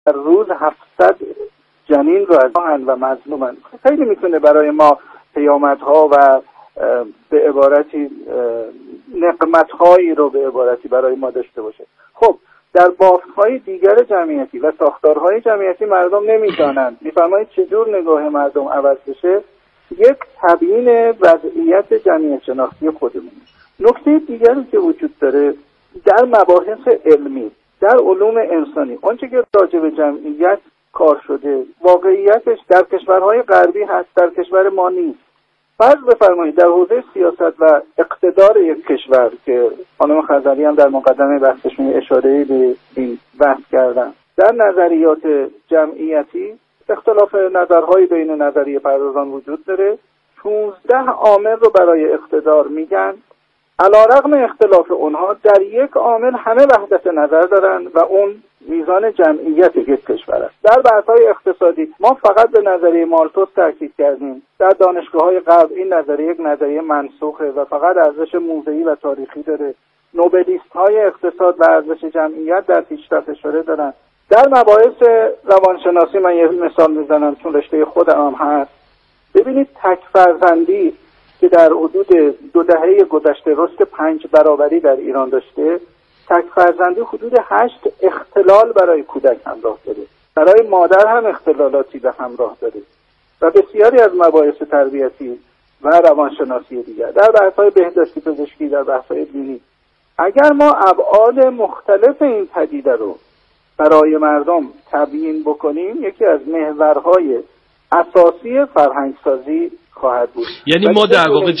در روز 700 جنین رو از آهن و مظلومن. خیلی میتونه برای ما پیامدها و به عبارتی نقمت‌هایی رو به عبارتی برای ما داشته باشه. خب در بافت‌های دیگر جمعیتی و ساختارهای جمعیتی مردم نمی‌دانند. می‌فرمایید چجور نگاه مردم عوض بشه؟ یک تبیین وضعیت جمعیت شناختی خودمون. نکته دیگری که وجود داره در مباحث علمی، در علوم انسانی، آنچه که راجع به جمعیت کار شده واقعیتش در کشورهای غربی هست، در کشور ما نیست. فرض بفرمایید در حوزه سیاست و اقتدار یک کشور که خانم خزعلی هم در مقدمه بحثشون اشاره به این بحث کردن، در نظریات جمعیتی اختلاف نظرهای بین نظریه پردازان وجود داره. 16 عامل رو برای اقتدار میگن. علیرغم اختلاف اونها در یک عامل همه وحدت نظر دارن و اون میزان جمعیت یک کشور است. در بحث‌های اقتصادی ما فقط به نظریه مالتوس تاکید کردیم. در دانشگاه‌های غرب این نظریه یک نظریه منسوخه و فقط ارزش موضعی و تاریخی داره. نوبلیست‌های اقتصاد و ارزش جمعیت در پیشرفت اشاره دارن. در مباحث روانشناسی من یه مثال میزنم چون رشته خودم هست. ببینید تک فرزندی که در حدود 2 دهه گذشته رشد 5 برابری در ایران داشته، تک فرزندی حدود 8 اختلال برای کودک همراه داره. برای مادر هم اختلالاتی به همراه داره و بسیاری از مباحث تربیتی و روانشناسی دیگر در بحث‌های بهداشتی پزشکی، در بحث‌های دینی. اگر ما ابعاد مختلف این پدیده رو برای مردم تبیین بکنیم، یکی از محورهای اساسی فرهنگسازی خواهد بود. یعنی ما در واقع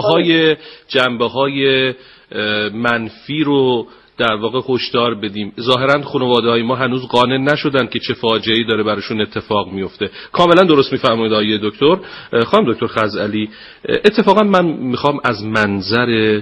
جنبه‌های منفی رو در واقع هشدار بدیم. ظاهراً خانواده‌های ما هنوز قانع نشدن که چه فاجعه‌ای داره براشون اتفاق میفته. کاملا درست میفرمایید آقای دکتر. خانم دکتر خزعلی، اتفاقا من میخوام از منظر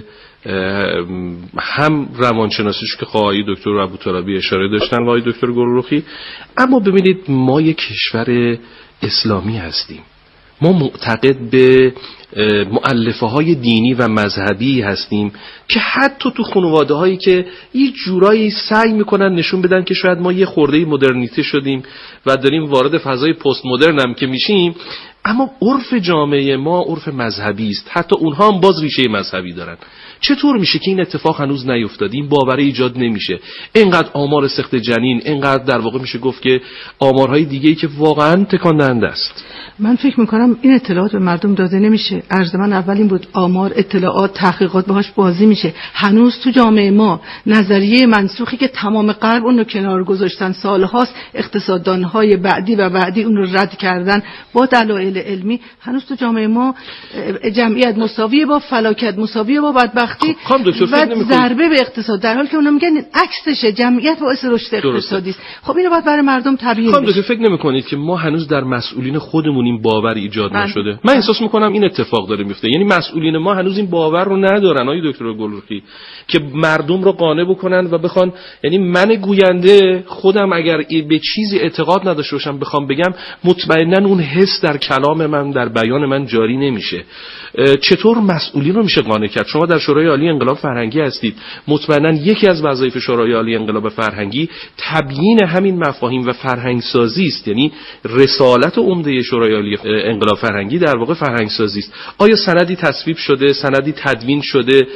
هم روانشناسیش که آقای دکتر ابوطالبی اشاره داشتن و آقای دکتر گلرخی، اما ببینید ما یک کشور اسلامی هستیم. ما معتقد به مؤلفه های دینی و مذهبی هستیم که حتی تو خانواده هایی که یه جورایی سعی میکنن نشون بدن که شاید ما یه خورده مدرنیته شدیم و داریم وارد فضای پست مدرن هم که میشیم، اما عرف جامعه ما عرف مذهبی است. حتی اونها هم باز ریشه مذهبی دارن. چطور میشه که این اتفاق هنوز نیفتاده؟ این باور ایجاد نمیشه. اینقدر آمار سقط جنین، اینقدر در واقع میشه گفت که آمارهای دیگه‌ای که واقعا تکان دهنده است. من فکر میکنم این اطلاعات به مردم داده نمیشه. عرض من اول این بود، آمار، اطلاعات، تحقیقات باهاش بازی میشه. هنوز تو جامعه ما نظریه منسوخی که تمام غرب اون رو کنار گذاشتن سالهاست، اقتصاددانهای بعدی و بعدی اون رو رد کردن با دلایل علمی، هنوز تو جامعه ما جمعیت مساویه با فلاکت، مساویه با بدبختی و ضربه به اقتصاد، در حالی که اونا میگن عکسشه، جمعیت باعث رشد اقتصادی است. خب اینو باید برای مردم تبیین بشه. خانم فکر نمی‌کنید که ما هنوز در مسئولین خودمون این باور ایجاد نشده؟ من احساس می‌کنم این اتفاق داره میفته. یعنی مسئولین ما هنوز این باور رو ندارن آقای دکتر گلرخی که مردم رو قانع بکنن و بخوان، یعنی من گوینده خودم اگر به چیزی اعتقاد نداشته باشم بخوام بگم، مطمئنا اون حس در کلام من، در بیان من جاری نمیشه. چطور مسئولین رو میشه قانع کرد؟ شما در شورای عالی انقلاب فرهنگی هستید. مطمئنا یکی از وظایف شورای عالی انقلاب فرهنگی تبیین همین مفاهیم و فرهنگ سازی است. یعنی رسالت عمده شورای عالی انقلاب فرهنگی در واقع فرهنگ سازی است. آیا سندی تصویب شده، سندی تدوین شده،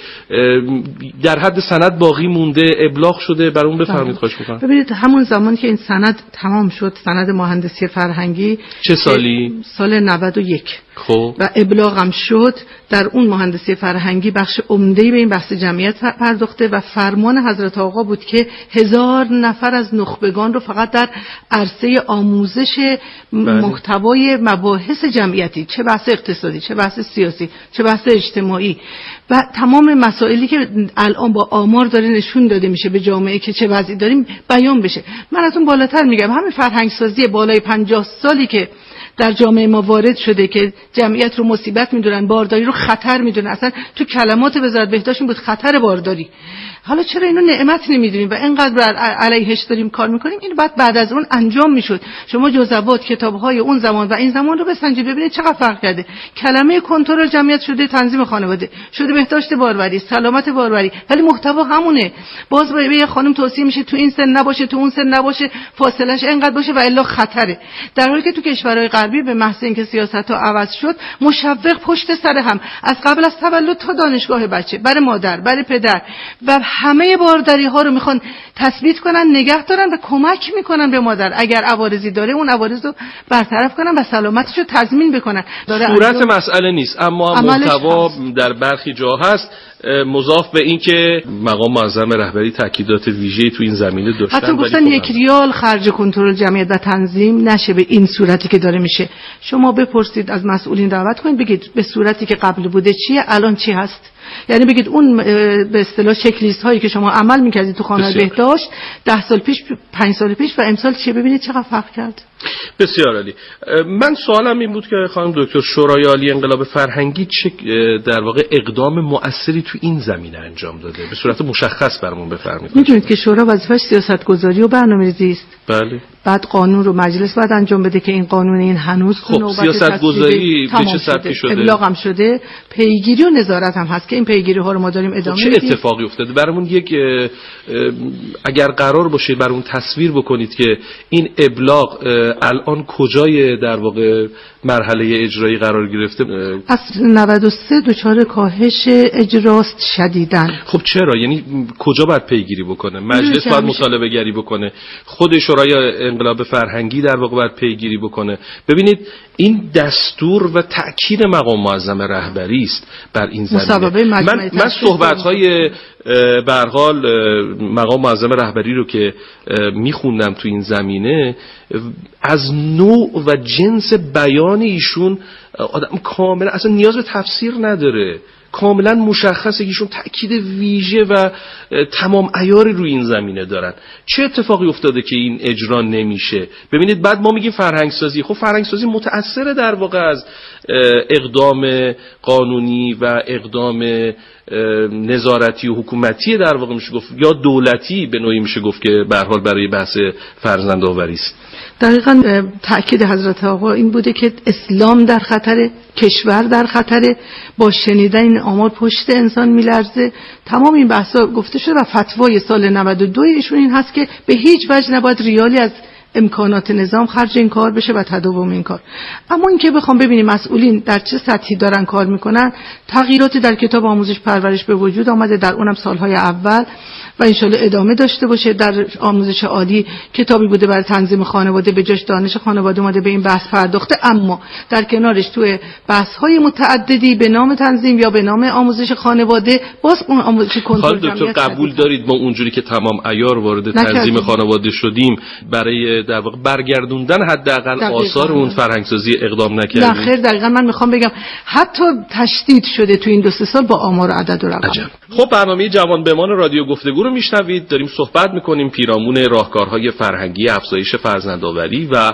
در حد سند باقی مونده، ابلاغ شده؟ بر اون بفرمایید خواهش می‌کنم. ببینید همون زمان که این سند تمام شد، سند مهندسی فرهنگی، چه سالی؟ سال 91. خب و ابلاغم شد. در اون مهندسی فرهنگی بخش عمده‌ای به این بحث جمعیت پرداخته و فرمان حضرت آقا بود که 1000 نفر از نخبگان رو فقط در عرصه آموزش محتوای مباحث جمعیتی، چه بحث اقتصادی، چه بحث سیاسی، چه بحث اجتماعی و تمام مسائلی که الان با آمار داره نشون داده میشه به جامعه که چه وضعی داریم بیان بشه. من از اون بالاتر میگم همین فرهنگ سازی بالای 50 سالی که در جامعه ما وارد شده که جمعیت رو مصیبت میدونن، بارداری رو خطر میدونن. اصلا تو کلمات وزارت بهداشت بود خطر بارداری. حالا چرا اینو نعمت نمیدونیم و اینقدر علیهش داریم کار میکنیم؟ این بعد از اون انجام میشد. شما جزوات کتاب‌های اون زمان و این زمان رو بسنجید ببینید چقدر فرق کرده. کلمه کنترل جمعیت شده تنظیم خانواده، شده بهداشت باروری، سلامت باروری، ولی محتوا همونه. باز به یه خانم توصیه میشه تو این سن نباشه، تو اون سن نباشه، فاصلهش اینقدر باشه و الا خطره. در حالی که تو کشورهای غربی به محض اینکه سیاست‌ها عوض شد، مشوق پشت سر هم از قبل از تولد تا دانشگاه بچه، برای مادر، برای پدر و همه بارداری ها رو میخوان تثبیت کنن، نگه دارن و کمک میکنن به مادر اگر عوارضی داره اون عوارض رو برطرف کنن و سلامتش رو تضمین بکنن. صورت مسئله نیست اما محتوا در برخی جا هست. مضاف به این که مقام معظم رهبری تاکیدات ویژه‌ای تو این زمینه داشتن. حتی گفتن 1 ریال خرج کنترل جمعیت و تنظیم نشه به این صورتی که داره میشه. شما بپرسید از مسئولین دعوت کنید بگید به صورتی که قبل بوده چیه، الان چی هست. یعنی بگید اون به اصطلاح چک لیست هایی که شما عمل می‌کردید تو خانه بهداشت 10 سال پیش، 5 سال پیش و امسال چیه، ببینید چقدر فرق کرد. بسیار عالی. من سوالم این بود که خانم دکتر شورای عالی انقلاب فرهنگی چه در واقع اقدام مؤثری تو این زمینه انجام داده؟ به صورت مشخص برامون بفرمایید. می‌دونید که شورا وظیفش سیاست‌گذاری و برنامه‌ریزی است. بله. بعد قانون رو مجلس باید انجام بده که این قانون این هنوز خب سیاست‌گذاری به چه سبکی شده؟ ابلاغ هم شده، پیگیری و نظارت هم هست که این پیگیری ها رو ما داریم ادامه میدیم. چه اتفاقی افتاده برامون یک اگر قرار باشه برامون تصویر بکنید که این ابلاغ الان کجای در واقع مرحله اجرایی قرار گرفته؟ از 93 دچار کاهش اجراست شدیداً. خب چرا؟ یعنی کجا باید پیگیری بکنه؟ مجلس باید مطالبه گری بکنه، خود شورای انقلاب فرهنگی در واقع باید پیگیری بکنه. ببینید این دستور و تأکید مقام معظم رهبری است بر این زمینه. من صحبت‌های به هر حال مقام معظم رهبری رو که میخوندم تو این زمینه، از نوع و جنس بیان ایشون آدم کاملا اصلا نیاز به تفسیر نداره، کاملا مشخصه که ایشون تأکید ویژه و تمام عیاری روی این زمینه دارن. چه اتفاقی افتاده که این اجرا نمیشه؟ ببینید بعد ما میگیم فرهنگسازی. خب فرهنگسازی متأثر در واقع از اقدام قانونی و اقدام نظارتی و حکومتی در واقع میشه گفت، یا دولتی به نوعی میشه گفت که به هر حال برای بحث فرزندآوری است. دقیقاً تأکید حضرت آقا این بوده که اسلام در خطر، کشور در خطر، با شنیدن این آمار پشت انسان میلرزه. تمام این بحثا گفته شده و فتوای سال 92 ایشون این هست که به هیچ وجه نباید ریالی از امکانات نظام خرج این کار بشه و تداوم این کار. اما این که بخوام ببینیم مسئولین در چه سطحی دارن کار میکنن، تغییراتی در کتاب آموزش پرورش به وجود آمده در اونم سالهای اول و انشالله ادامه داشته باشه. در آموزش عالی کتابی بوده برای تنظیم خانواده، به جاش دانش خانواده اومده به این بحث پرداخته، اما در کنارش توی بحث‌های متعددی به نام تنظیم یا به نام آموزش خانواده باز اون آموزش کنترل جمعیت. دکتر قبول دارید ما اونجوری که تمام عیار وارد تنظیم خانواده شدیم برای در واقع برگردوندن حداقل آثار اون فرهنگسازی اقدام نکردیم؟ نه خیر، دقیقاً من میخوام بگم حتی تشدید شده تو این 2-3 سال با آمار و عدد و رقم. خب برنامه جوان بمان رادیو گفتگو رو میشنوید. داریم صحبت میکنیم پیرامون راهکارهای فرهنگی افزایش فرزندآوری و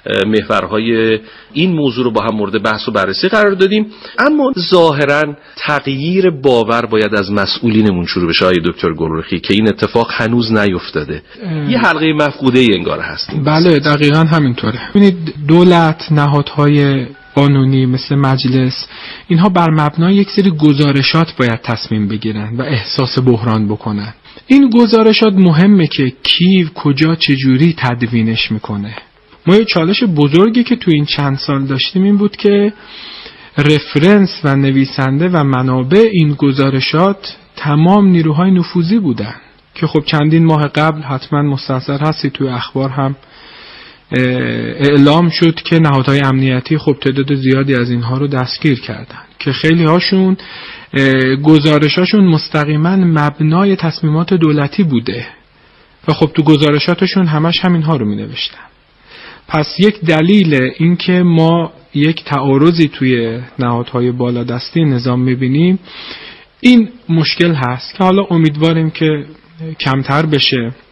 محورهای این موضوع رو با هم مورد بحث و بررسی قرار دادیم. اما ظاهراً تغییر باور باید از مسئولینمون شروع بشه آقای دکتر گلرخی که این اتفاق هنوز نیفتاده. یه حلقه مفقوده ای انگار هستیم. بله دقیقاً همینطوره. ببینید دولت، نهادهای قانونی مثل مجلس، اینها بر مبنای یک سری گزارشات باید تصمیم بگیرن و احساس بحران بکنن. این گزارشات مهمه که کی، کجا، چجوری تدوینش میکنه. ما یه چالش بزرگی که تو این چند سال داشتیم این بود که رفرنس و نویسنده و منابع این گزارشات تمام نیروهای نفوذی بودن که خب چندین ماه قبل حتما مستحضر هستی توی اخبار هم اعلام شد که نهادهای امنیتی خب تعداد زیادی از اینها رو دستگیر کردن که خیلی هاشون گزارشاشون مستقیما مبنای تصمیمات دولتی بوده و خب تو گزارشاتشون همش همینها رو می نوشتن. پس یک دلیل این که ما یک تعارضی توی نهادهای بالادستی نظام میبینیم این مشکل هست که حالا امیدواریم که کمتر بشه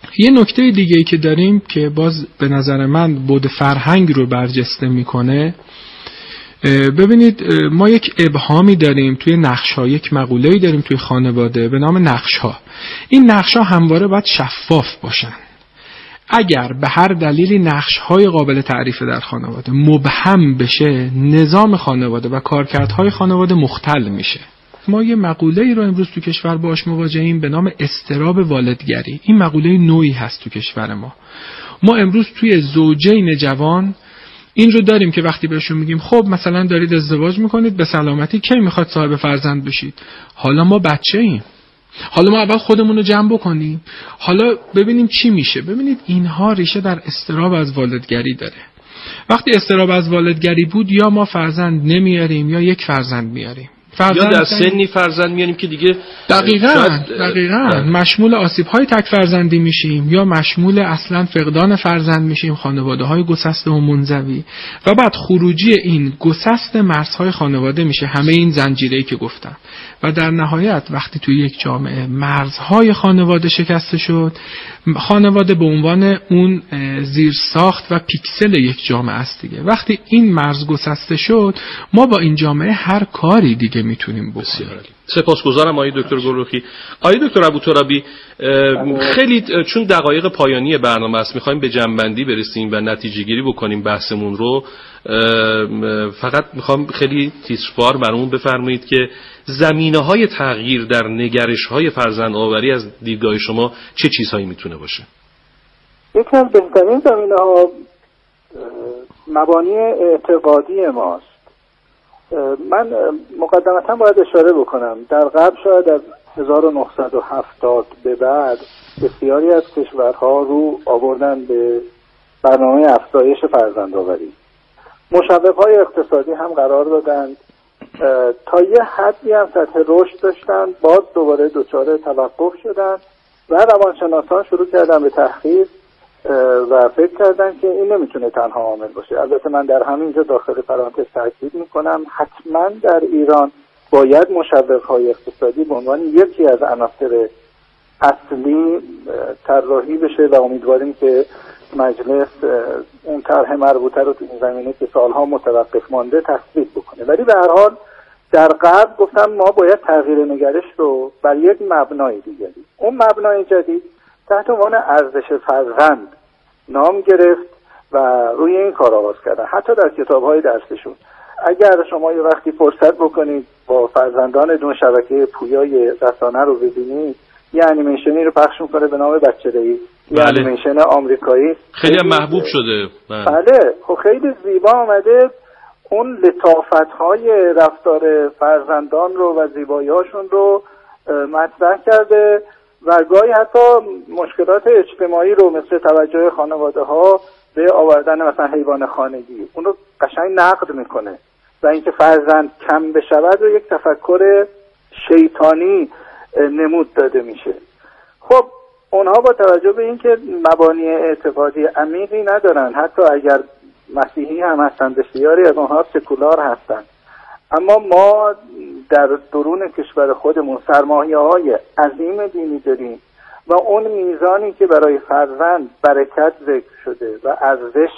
یه نکته دیگه‌ای که داریم که باز به نظر من بود فرهنگ رو برجسته میکنه، ببینید ما یک ابهامی داریم توی نقش‌ها، یک مقوله‌ای داریم توی خانواده به نام نقش‌ها. این نقش‌ها همواره باید شفاف باشن. اگر به هر دلیلی نقش‌های قابل تعریف در خانواده مبهم بشه، نظام خانواده و کارکردهای خانواده مختل میشه. ما یه مقوله‌ای رو امروز تو کشور باهاش مواجهیم به نام اضطراب والدگری. این مقوله نوعی هست تو کشور ما. ما امروز توی زوجین جوان این رو داریم که وقتی بهشون میگیم خب مثلا دارید ازدواج میکنید، به سلامتی، کی میخواد صاحب فرزند بشید؟ حالا ما بچه ایم، حالا ما اول خودمون رو جمع بکنیم، حالا ببینیم چی میشه. ببینید اینها ریشه در اضطراب از والدگری داره. وقتی اضطراب از والدگری بود، یا ما فرزند نمیاریم یا یک فرزند میاریم، یا در سنی فرزند میاریم که دیگه دقیقاً مشمول آسیب‌های تک فرزندی میشیم، یا مشمول اصلا فقدان فرزند میشیم، خانواده‌های گسسته و منزوی، و بعد خروجی این گسست مرزهای خانواده میشه همه این زنجیره‌ای که گفتم. و در نهایت وقتی توی یک جامعه مرزهای خانواده شکسته شد، خانواده به عنوان اون زیرساخت و پیکسل یک جامعه است دیگه. وقتی این مرز گسسته شد، ما با این جامعه هر کاری دیگه میتونیم بکنیم. سپاسگزارم آقای دکتر گلرخی. آقای دکتر ابوترابی، خیلی چون دقایق پایانی برنامه است میخوایم به جنبندی برسیم و نتیجه گیری بکنیم بحثمون رو. فقط میخوام خیلی تیتروار برامون بفرمایید که زمینه‌های تغییر در نگرش‌های فرزندآوری از دیدگاه شما چه چیزهایی میتونه باشه؟ یکی از بهترین زمینه‌ها مبانی اعتقادی ماست. من مقدمتا باید اشاره بکنم در غرب شاید از 1970 به بعد بسیاری از کشورها رو آوردن به برنامه افزایش فرزندآوری. مشوق‌های اقتصادی هم قرار دادند، تا یه حدی هم سطح رشد داشتن، باز دوباره دچار توقف شدن و روانشناسان شروع کردن به تحقیق و فکر کردن که این نمیتونه تنها عامل باشه. البته من در همینجا داخل پرانتز تاکید میکنم حتما در ایران باید مشوق‌های اقتصادی به عنوان یکی از عناصر اصلی طراحی بشه و امیدواریم که مجلس اون طرح مربوطه رو تو این زمینه که سالها متوقف مانده تصویب بکنه. ولی به هر حال در غرب گفتم ما باید تغییر نگرش رو بر یک مبنای دیگری، اون مبنای جدید تحت عنوان ارزش فرزند نام گرفت و روی این کار آغاز کردن. حتی در کتاب‌های درسشون اگر شما یه وقتی فرصت بکنید با فرزندانتون شبکه پویای رسانه رو ببینید، یه انیمیشنی رو پخش میکنه به نام بچه‌دهی، یه انیمیشن آمریکایی خیلی محبوب شده. بله خب خیلی زیبا آمده، اون لطافت‌های رفتار فرزندان رو و زیبایی‌هاشون رو مطرح کرده و گاهی حتی مشکلات اجتماعی رو مثل توجه خانواده‌ها به آوردن مثلا حیوان خانگی اون رو قشنگ نقد میکنه و اینکه فرزند کم بشود رو یک تفکر شیطانی نمود داده میشه. خب اونها با توجه به اینکه مبانی اعتقادی عمیقی ندارن، حتی اگر مسیحی هم هستن بسیاری از اونها سکولار هستن، اما ما در درون کشور خودمون سرمایه‌های عظیم دینی داریم و اون میزانی که برای فرزند برکت ذکر شده و ارزش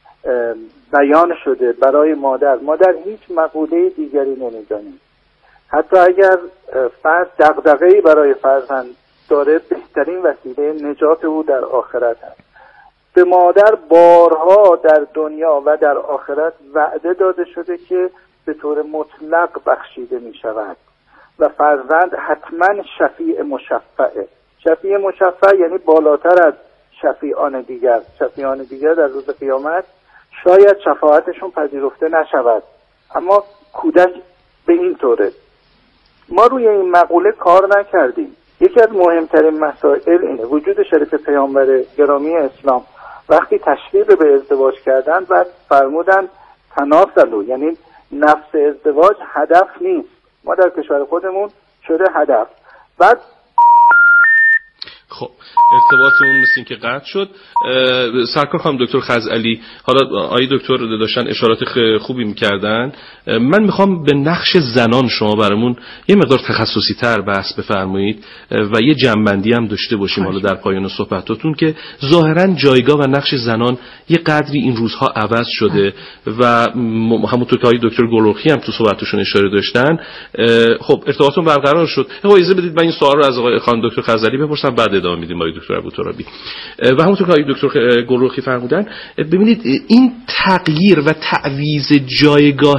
بیان شده برای مادر هیچ مقوله دیگری نمیدانیم. حتی اگر فرد دغدغه‌ای برای فرزند داره، بهترین وسیله نجات او در آخرت است. به مادر بارها در دنیا و در آخرت وعده داده شده که به طور مطلق بخشیده می شود و فرزند حتما شفیع مشفعه. شفیع مشفع یعنی بالاتر از شفیعان دیگر. شفیعان دیگر در روز قیامت شاید شفاعتشون پذیرفته نشود، اما کودک به این طوره. ما روی این مقوله کار نکردیم. یکی از مهمترین مسائل اینه وجود شریف پیامبر گرامی اسلام وقتی تشویق به ازدواج کردن و فرمودن تناسلو، یعنی نفس ازدواج هدف نیست، ما در کشور خودمون شده هدف. بعد خب ارتباطمون مثل این که قطع شد. سرکار خانم دکتر خزعلی، حالا آقای دکتر داشتن اشارات خوبی میکردن، من میخوام به نقش زنان شما برامون یه مقدار تخصصی تر بحث بفرمایید و یه جنبندی هم داشته باشیم حالا در پایان صحبتاتون که ظاهرا جایگاه و نقش زنان یه قدری این روزها عوض شده و همونطور که آقای دکتر گلرخی هم تو صحبتشون اشاره داشتن. خب ارتباطمون برقرار شد. اجازه بدید من این سوال رو از آقای خانم دکتر خزعلی بپرسم، بعد ادامه میدیم آقای دکتر ابوترابی. و همونطور که آقای دکتر گلرخی فرمودن، ببینید این تغییر و تعویض جایگاه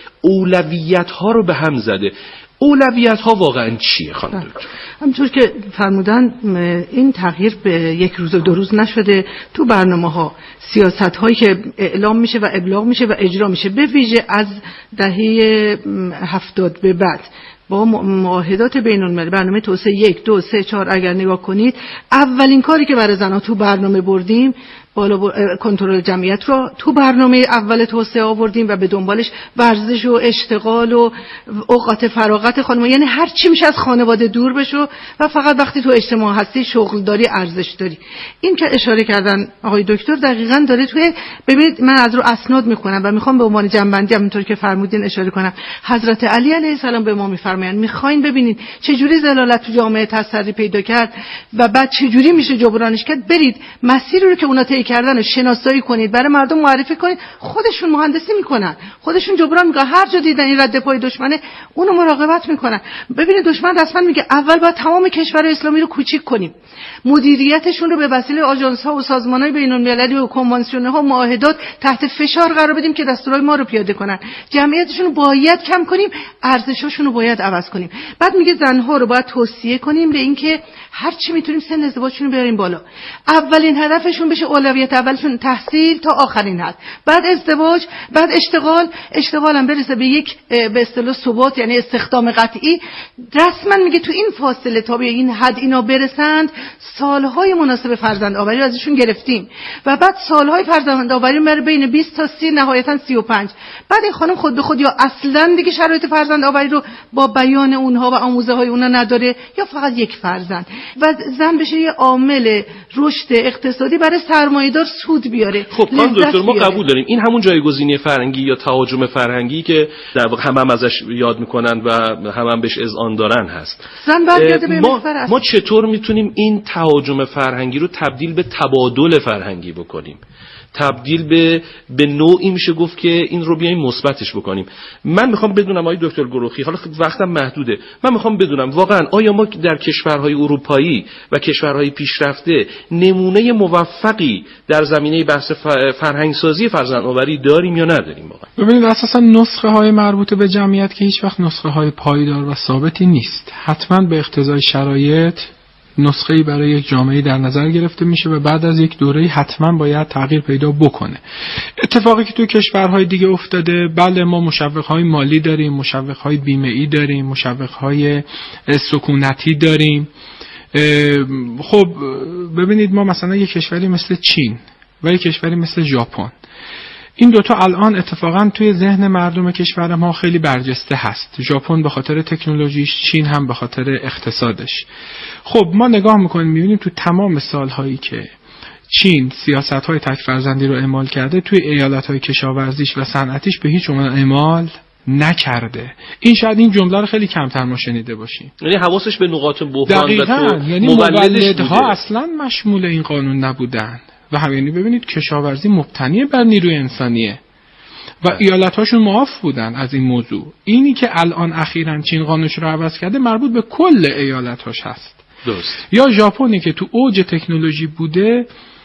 اولویت‌ها رو به هم زده. اولویت‌ها واقعا چیه خانم دکتر؟ همونطور که فرمودن این تغییر به یک روز و دو روز نشده. تو برنامه‌ها سیاست‌هایی که اعلام میشه و ابلاغ میشه و اجرا میشه، به ویژه از دهه 70 به بعد با معاهدات بین‌المللی، برنامه توسعه 1 2 3 4 اگر نگاه کنید، اولین کاری که برای زن‌ها تو برنامه بردیم کنترل جمعیت رو تو برنامه اول توسعه آوردیم و به دنبالش ورزش و اشتغال و اوقات فراغت خانم، یعنی هر چی میشه از خانواده دور بشو و فقط وقتی تو اجتماع هستی شغل داری، ارزش داری. این که اشاره کردن آقای دکتر دقیقاً داره توی، ببینید من از رو اسناد میخونم و میخوام به عنوان جنبندی همونطور که فرمودین اشاره کنم. حضرت علی علیه السلام به ما میفرمایند میخواین ببینید چجوری ضلالت تو جامعه تسری پیدا کرد و بعد چجوری میشه جبرانش کرد، برید مسیری رو که اونا طی کردن شناسایی کنید، برای مردم معرفی کنید، خودشون مهندسی میکنن، خودشون جبران میکنن، هر جا دیدن این رد پای دشمنه اونو مراقبت میکنن. ببینید دشمن رسما میگه اول باید تمام کشورهای اسلامی رو کوچیک کنیم، مدیریتشون رو به وسیله آژانس ها و سازمان‌های بین‌المللی و کنوانسیون ها و معاهدات تحت فشار قرار بدیم که دستورهای ما رو پیاده کنن، جمعیتشون رو باید کم کنیم، ارزشاشون رو باید عوض کنیم. بعد میگه زنها رو باید توصیه کنیم به اینکه هر چی میتونیم سن ازدواجشون رو بیاریم بالا، اولین هدفشون بشه اولویت اولشون تحصیل تا آخرین حد، بعد ازدواج، بعد اشتغال هم برسه به یک به اصطلاح ثبات، یعنی استخدام قطعی. رسما میگه تو این فاصله تا به این حد اینا برسند سالهای مناسب فرزند آوری ازشون گرفتیم و بعد سالهای فرزند آوری میره بین 20 تا 30 نهایتا 35. بعد این خانم خود به خود یا اصلا دیگه شرایط فرزند آوری رو با بیان اونها و آموزه های اونها نداره یا فقط یک فرزند و زن بشه یه عامل رشد اقتصادی برای سرمایه‌دار سود بیاره. خب خانم دکتر ما قبول داریم این همون جایگزینی فرهنگی یا تهاجم فرهنگی که در واقع هم ازش یاد میکنن و هم بهش اذعان دارن هست. زن برگرده به محور اصلی. ما چطور میتونیم این تهاجم فرهنگی رو تبدیل به تبادل فرهنگی بکنیم؟ تبدیل به نوعی میشه گفت که این رو بیایم مثبتش بکنیم. من میخوام بدونم آقای دکتر گلرخی، حالا وقتم محدوده، من میخوام بدونم واقعا آیا ما در کشورهای اروپایی و کشورهای پیشرفته نمونه موفقی در زمینه بحث فرهنگسازی فرزندآوری داریم یا نداریم؟ واقعا ببینید اساسا نسخه های مربوط به جمعیت که هیچ وقت نسخه های پایدار و ثابتی نیست، حتما به اقتضای شرایط نسخه‌ای برای یک جامعه در نظر گرفته میشه و بعد از یک دوره‌ای حتما باید تغییر پیدا بکنه. اتفاقی که توی کشورهای دیگه افتاده، بله ما مشوق‌های مالی داریم، مشوق‌های بیمه‌ای داریم، مشوق‌های سکونتی داریم. خب ببینید ما مثلا یک کشوری مثل چین و یک کشوری مثل ژاپن، این دوتا الان اتفاقا توی ذهن مردم کشور ما خیلی برجسته هست. ژاپن به خاطر تکنولوژیش، چین هم به خاطر اقتصادش. خب ما نگاه میکنیم میبینیم تو تمام سالهایی که چین سیاست‌های تک فرزندی رو اعمال کرده، توی ایالت‌های کشاورزیش و صنعتیش به هیچ عنوان اعمال نکرده. این شاید این جمله رو خیلی کمتر ما شنیده باشیم. یعنی حواسش به نقاط بحران و تو یعنی مولدها اصلا مشمول این قانون نبودن و همینی ببینید کشاورزی مبتنی بر نیروی انسانیه و ایالت‌هاشون معاف بودن از این موضوع. اینی که الان اخیراً چین قانونش رو عوض کرده مربوط به کل ایالت‌هاش هست. درست. یا ژاپنی که تو اوج تکنولوژی بوده،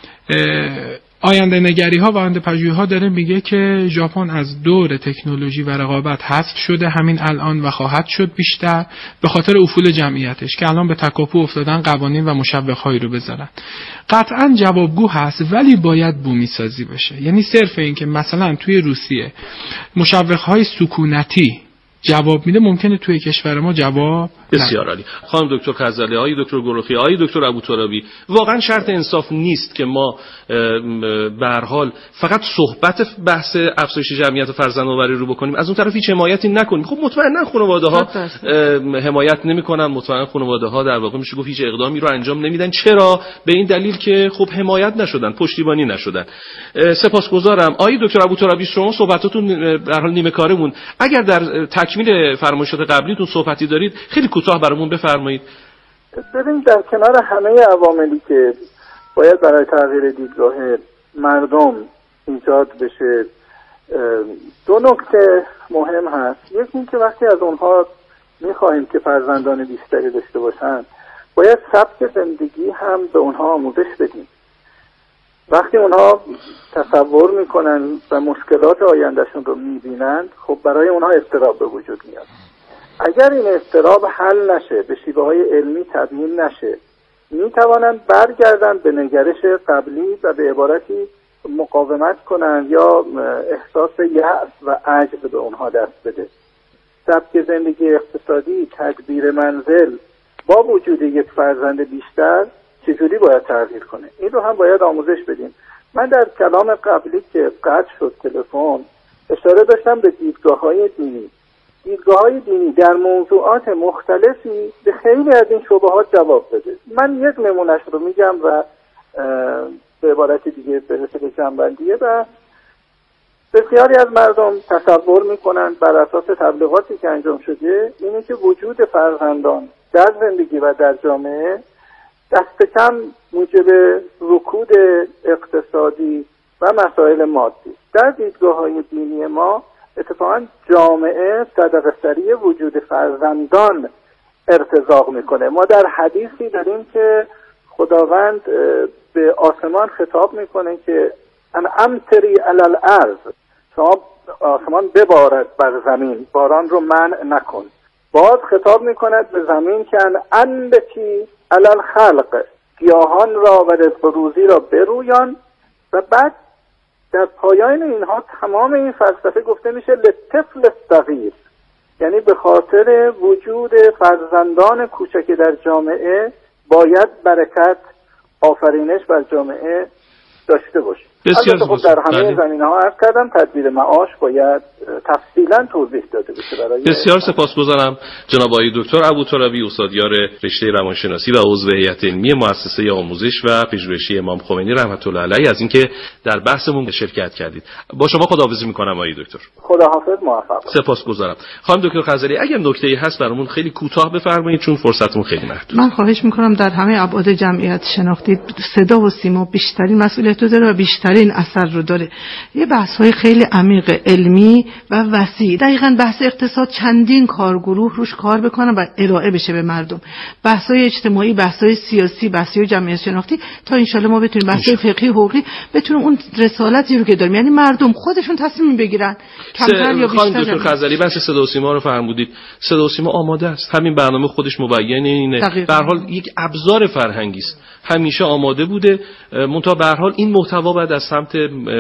آینده نگری ها و آینده پژوهی ها داره میگه که ژاپن از دور تکنولوژی و رقابت حذف شده همین الان و خواهد شد بیشتر به خاطر افول جمعیتش که الان به تکاپو افتادن قوانین و مشوق‌هایی رو بذارن. قطعا جوابگو هست ولی باید بومی سازی بشه. یعنی صرف این که مثلا توی روسیه مشوق‌های سکونتی جواب میده ممکنه توی کشور ما جواب بسیار عالی. خانم دکتر خزعلی، آقای دکتر گلرخی، آقای دکتر ابوترابی، واقعا شرط انصاف نیست که ما به هر حال فقط صحبت بحث افزایش جمعیت فرزندآوری رو بکنیم، از اون طرف هیچ حمایتی نکنیم. خب مطمئنا خانواده‌ها حمایت نمی‌کنن، مطمئنا خانواده‌ها در واقع میشه گفت هیچ اقدامی رو انجام نمیدن. چرا؟ به این دلیل که خب حمایت نشدن، پشتیبانی نشدن. سپاسگزارم. آقای دکتر ابوترابی، شما صحبتاتون به هر حال نیمه کارمون، اگر در تکمیل فرمایشات قبلیتون صحبتی دارید خیلی کوتاه برامون بفرمایید. ببینید، در کنار همه عواملی که باید برای تغییر دیدگاه مردم ایجاد بشه، دو نکته مهم هست. یکی این که وقتی از اونها میخواهیم که فرزندان بیشتری داشته باشن، باید سبک زندگی هم به اونها آموزش بدیم. وقتی اونها تصور میکنن و مشکلات آیندهشون رو میبینن، خب برای اونها اضطراب به وجود میاد. اگر این اضطراب حل نشه، به شیوه‌های علمی تبیین نشه، میتوانند برگردن به نگرش قبلی و به عبارتی مقاومت کنن یا احساس یأس و عجز به اونها دست بده. سبک زندگی اقتصادی، تدبیر منزل با وجود یک فرزند بیشتر چجوری باید تغییر کنه، این رو هم باید آموزش بدیم. من در کلام قبلی که قطع شد تلفن اشاره داشتم به دیدگاه‌های دینی. دیدگاه‌های دینی در موضوعات مختلفی به خیلی از این شبهات جواب بده. من یک نمونهش رو میگم و به عبارت دیگه برسه به جنبندیه. و بسیاری از مردم تصور میکنن بر اساس تبلیغاتی که انجام شده اینه که وجود فرزندان در زندگی و در جامعه دست کم موجب رکود اقتصادی و مسائل مادی. در دیدگاه‌های دینی ما اتفاقا جامعه صدقه‌سری وجود فرزندان ارتزاق میکنه. ما در حدیثی داریم که خداوند به آسمان خطاب میکنه که ان امطری علی الارض، شما آسمان ببارد بر زمین، باران رو منع نکن. باز خطاب میکند به زمین که ان انبتی علی الخلق، گیاهان را و رزق و روزی را برویان. و بعد در پایان اینها تمام این فلسفه گفته میشه لطفل الصغیر، یعنی به خاطر وجود فرزندان کوچک در جامعه باید برکت، آفرینش بر جامعه داشته باشیم. بسیار خب در همه زمینه‌ها عرض کردم تدبیر معاش باید تفصیلا توضیح داده بشه برای. بسیار سپاسگزارم جناب آقای دکتر ابوترابی، استادیار رشته روانشناسی و عضو هیئت علمی مؤسسه آموزش و پژوهشی امام خمینی رحمت الله علیه از اینکه در بحثمون شرکت کردید. با شما خداحافظی می‌کنم آقای دکتر. خداحافظ، موفق. سپاسگزارم. خانم دکتر خزعلی، اگر نکته‌ای هست برامون خیلی کوتاه بفرمایید چون فرصتمون خیلی محدود. من خواهش می‌کنم در همه ابعاد جمعیت شناختی صدا و سیما بیشترین مسئولیت رو داره و بیشترین اثر رو داره. یه بحث‌های خیلی عمیق علمی و وسیع، دقیقاً بحث اقتصاد چندین کارگروه روش کار بکنن و ارائه بشه به مردم. بحث‌های اجتماعی، بحث‌های سیاسی، بحث‌های جمعیت شناختی، تا انشالله ما بتونیم بحث‌های فقهی حقوقی بتونیم اون رسالتی رو که داریم، یعنی مردم خودشون تصمیم بگیرن کمتر یا بیشتر. خانم دکتر خزعلی، بحث صدا و سیما رو فرمودید. صدا و سیما آماده است. همین برنامه خودش مبین اینه. به هر حال یک ابزار فرهنگی است. همیشه آماده بوده. منتها به هر حال این محتوا باید از سمت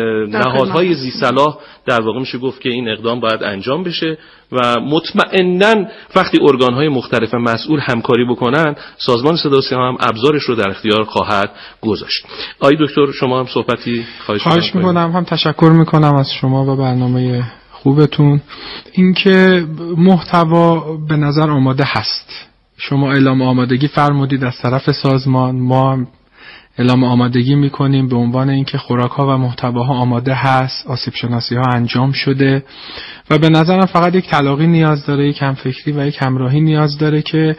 نهادهای ذی‌صلاح در واقع میشه گفت که این اقدام باید انجام بشه و مطمئناً وقتی ارگان‌های مختلف مسئول همکاری بکنن، سازمان صدا و سیما هم ابزارش رو در اختیار خواهد گذاشت. آقای دکتر، شما هم صحبتی خواهش می‌کنم. هم تشکر می‌کنم از شما و برنامه خوبتون. اینکه محتوا به نظر آماده هست. شما اعلام آمادگی فرمودید از طرف سازمان، ما اعلام آمادگی میکنیم به عنوان اینکه خوراک‌ها و محتواها آماده هست، آسیب شناسی‌ها انجام شده و به نظرم فقط یک تلاقی نیاز داره، یک همفکری و یک همراهی نیاز داره که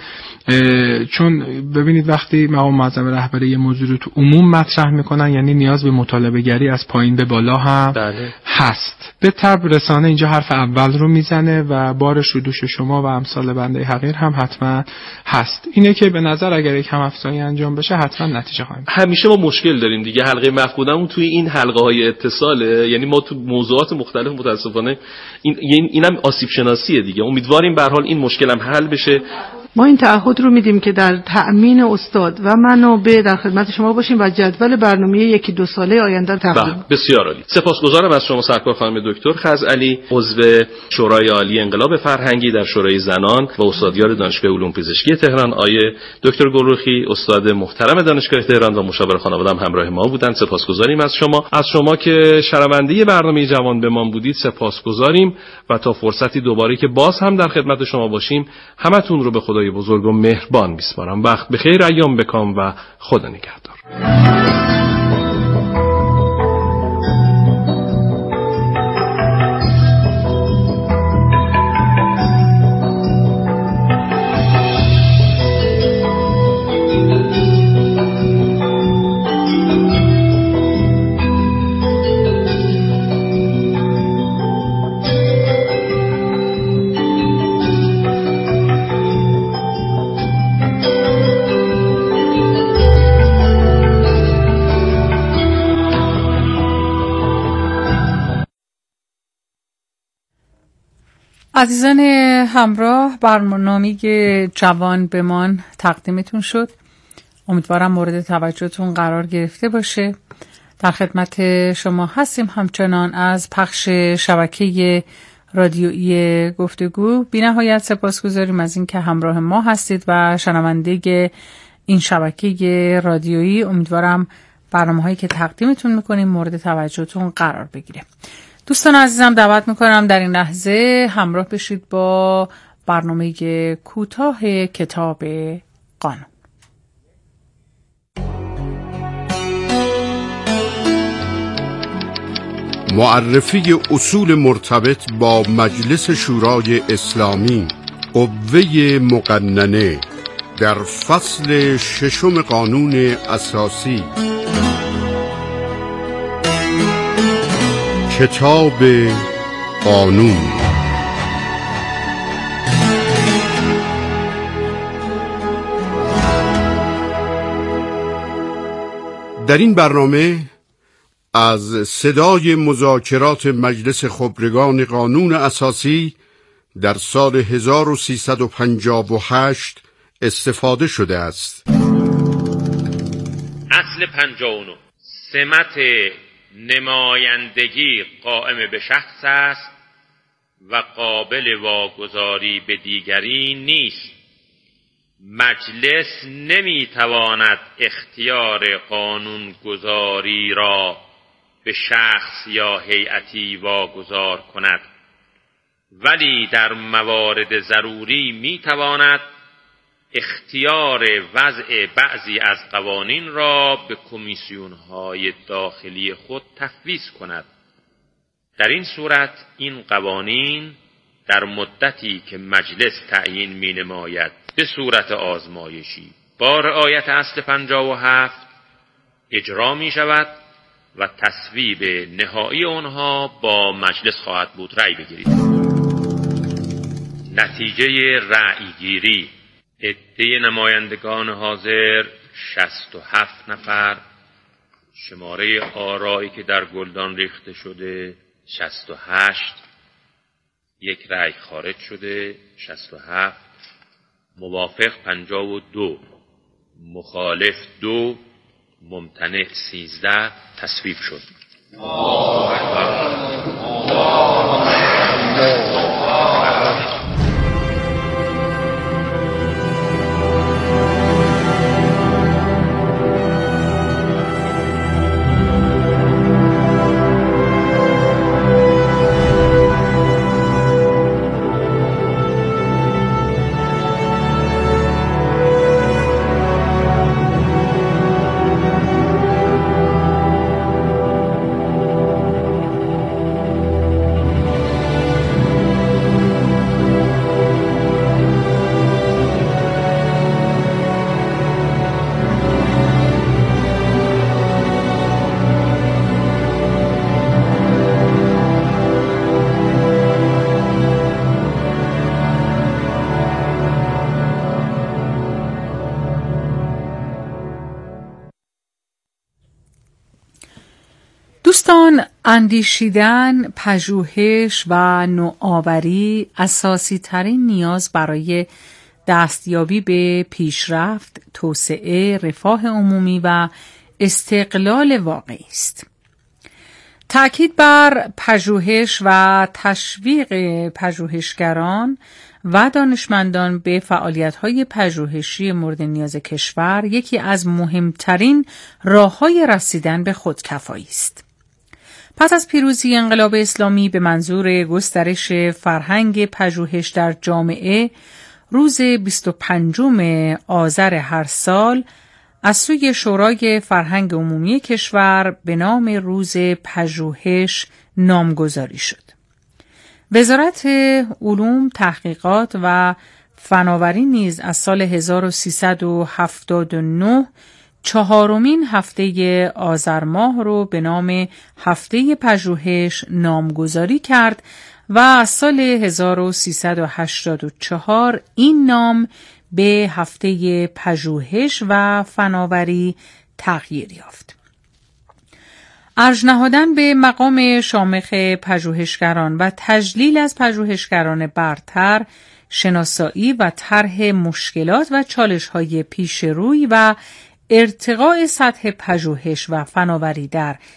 چون ببینید وقتی مقام معظم رهبری یه موضوع رو تو عموم مطرح میکنن یعنی نیاز به مطالبه گری از پایین به بالا هم هست. به طب رسانه اینجا حرف اول رو میزنه و بارش رو دوش شما و امثال بنده حقیر هم حتما هست. اینه که به نظر اگر یک هم افزایی انجام بشه حتما نتیجه خواهیم. همیشه ما مشکل داریم دیگه، حلقه مفقودمون توی این حلقه های اتصاله، یعنی ما تو موضوعات مختلف متاسفانه اینم آسیب شناسیه دیگه. امیدواریم به هر حال این مشکل هم حل بشه. ما این تعهد رو میدیم که در تأمین استاد و منابع در خدمت شما باشیم و جدول برنامه 1-2 ساله آینده تقدیم. بسیار عالی. سپاسگزارم از شما سرکار خانم دکتر خزعلی، عضو شورای عالی انقلاب فرهنگی در شورای زنان و استادیار دانشگاه علوم پزشکی تهران. آیه دکتر گلرخی استاد محترم دانشگاه تهران و مشاور خانواده هم همراه ما بودند. سپاسگزاریم از شما که شنونده برنامه جوان به ما بودید. سپاسگزاریم و تا فرصتی دوباره که باز هم در خدمت شما باشیم همتون رو به خدای بزرگ و مهربان میسپارم. وقت بخیر، ایام بکام و خدا نگهدار. عزیزان همراه، برنامه جوان بمان تقدیمتون شد. امیدوارم مورد توجهتون قرار گرفته باشه. در خدمت شما هستیم همچنان از پخش شبکه رادیویی گفتگو. بی نهایت سپاسگزاریم از این که همراه ما هستید و شنونده این شبکه رادیویی. امیدوارم برنامه‌هایی که تقدیمتون میکنیم مورد توجهتون قرار بگیره. دوستان عزیزم دعوت میکنم در این لحظه همراه بشید با برنامه کوتاه کتاب قانون. معرفی اصول مرتبط با مجلس شورای اسلامی، قوه مقننه در فصل 6 قانون اساسی. کتاب قانون. در این برنامه از صدای مذاکرات مجلس خبرگان قانون اساسی در سال 1358 استفاده شده است. اصل 59 سمت نمایندگی قائم به شخص است و قابل واگذاری به دیگری نیست. مجلس نمیتواند اختیار قانونگذاری را به شخص یا هیئتی واگذار کند، ولی در موارد ضروری میتواند اختیار وضع بعضی از قوانین را به کمیسیون‌های داخلی خود تفویض کند. در این صورت این قوانین در مدتی که مجلس تعیین می‌نماید به صورت آزمایشی با رعایت اصل 57 اجرا می‌شود و تصویب نهایی آنها با مجلس خواهد بود. رأی بگیرید. نتیجه رأی‌گیری: عده نمایندگان حاضر 67 نفر، شماره آرایی که در گلدان ریخته شده 68، یک رأی خارج شده 67، موافق 52، مخالف 2، ممتنع 13. تصویب شد. دوستان، اندیشیدن، پژوهش و نوآوری اساسی ترین نیاز برای دستیابی به پیشرفت، توسعه، رفاه عمومی و استقلال واقعی است. تأکید بر پژوهش و تشویق پژوهشگران و دانشمندان به فعالیت‌های پژوهشی مورد نیاز کشور یکی از مهمترین راه‌های رسیدن به خودکفایی است. پس از پیروزی انقلاب اسلامی به منظور گسترش فرهنگ پژوهش در جامعه، روز 25 آذر هر سال از سوی شورای فرهنگ عمومی کشور به نام روز پژوهش نامگذاری شد. وزارت علوم، تحقیقات و فناوری نیز از سال 1379 4مین هفته آذر ماه رو به نام هفته پژوهش نامگذاری کرد و از سال 1384 این نام به هفته پژوهش و فناوری تغییر یافت. ارج نهادن به مقام شامخ پژوهشگران و تجلیل از پژوهشگران برتر، شناسایی و طرح مشکلات و چالش‌های پیش روی و ارتقاء سطح پژوهش و فناوری در